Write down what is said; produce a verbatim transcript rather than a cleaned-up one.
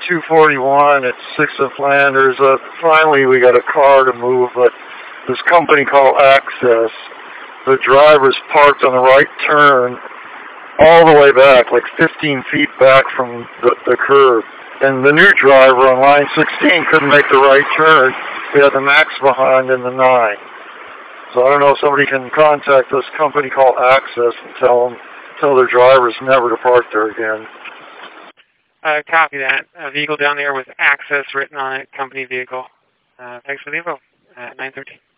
two forty-one at sixth and Flanders. Uh, finally, we got a car to move, but this company called Access, the driver's parked on the right turn all the way back, like fifteen feet back from the, the curb. And the new driver on line sixteen couldn't make the right turn. We had the Max behind in the nine. So I don't know if somebody can contact this company called Access and tell them, tell their drivers never to park there again. Uh, copy that. A vehicle down there with Access written on it, company vehicle. Uh, thanks for the info. Uh, nine thirteen.